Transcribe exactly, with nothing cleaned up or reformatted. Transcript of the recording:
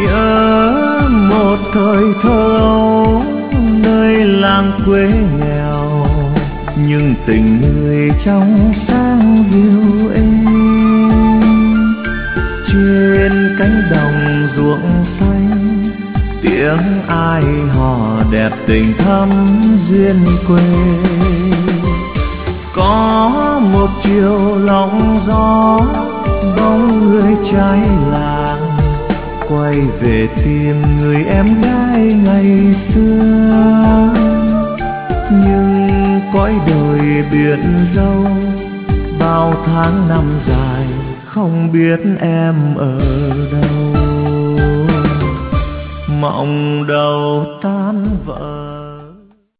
Nhớ một thời thơ ấu nơi làng quê nghèo, nhưng tình người trong sáng dịu êm. Trên cánh đồng ruộng xanh, tiếng ai hò đẹp tình thắm duyên quê. Có một chiều lòng gió, bóng người trai làng quay về tìm người em gái ngày xưa. Nhưng cõi đời biển dâu, bao tháng năm dài không biết em ở đâu. Mộng đầu tan vỡ